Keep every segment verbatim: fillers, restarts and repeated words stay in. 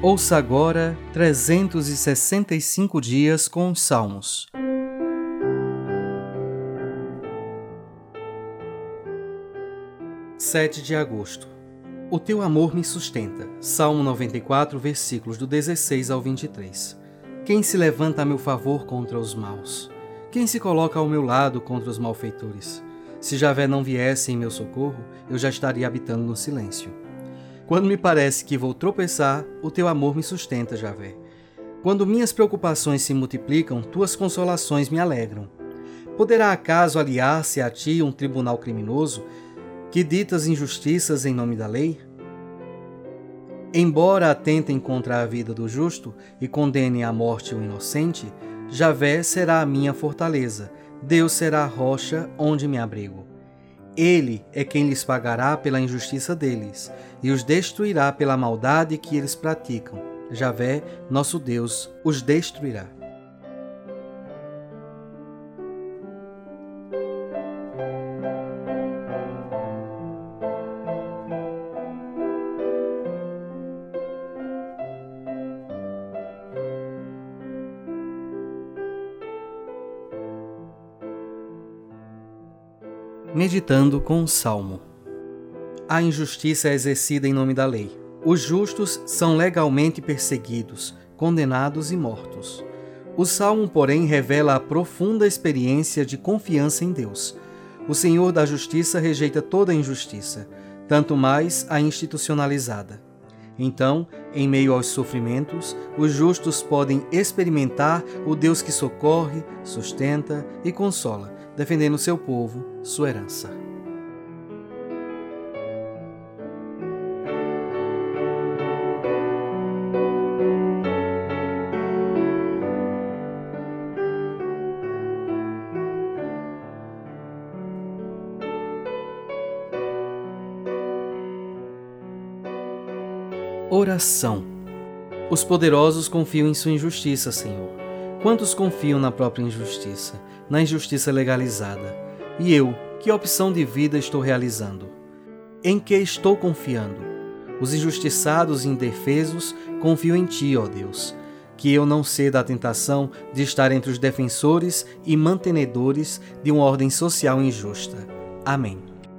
Ouça agora trezentos e sessenta e cinco dias com os Salmos. sete de agosto. O teu amor me sustenta. Salmo noventa e quatro, versículos do dezesseis ao vinte e três. Quem se levanta a meu favor contra os maus? Quem se coloca ao meu lado contra os malfeitores? Se Javé não viesse em meu socorro, eu já estaria habitando no silêncio. Quando me parece que vou tropeçar, o teu amor me sustenta, Javé. Quando minhas preocupações se multiplicam, tuas consolações me alegram. Poderá acaso aliar-se a ti um tribunal criminoso que ditas injustiças em nome da lei? Embora atentem contra a vida do justo e condenem à morte o inocente, Javé será a minha fortaleza, Deus será a rocha onde me abrigo. Ele é quem lhes pagará pela injustiça deles e os destruirá pela maldade que eles praticam. Javé, nosso Deus, os destruirá. Meditando com o Salmo. A injustiça é exercida em nome da lei. Os justos são legalmente perseguidos, condenados e mortos. O Salmo, porém, revela a profunda experiência de confiança em Deus. O Senhor da Justiça rejeita toda a injustiça, tanto mais a institucionalizada. Então, em meio aos sofrimentos, os justos podem experimentar o Deus que socorre, sustenta e consola, defendendo seu povo, sua herança. Oração. Os poderosos confiam em sua injustiça, Senhor. Quantos confiam na própria injustiça, na injustiça legalizada? E eu, que opção de vida estou realizando? Em que estou confiando? Os injustiçados e indefesos confiam em Ti, ó Deus. Que eu não ceda à tentação de estar entre os defensores e mantenedores de uma ordem social injusta. Amém.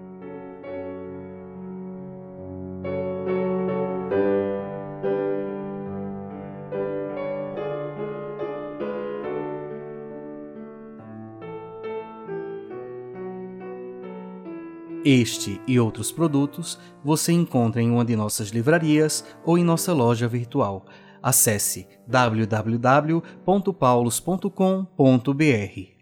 Este e outros produtos você encontra em uma de nossas livrarias ou em nossa loja virtual. Acesse w w w ponto paulos ponto com ponto b r.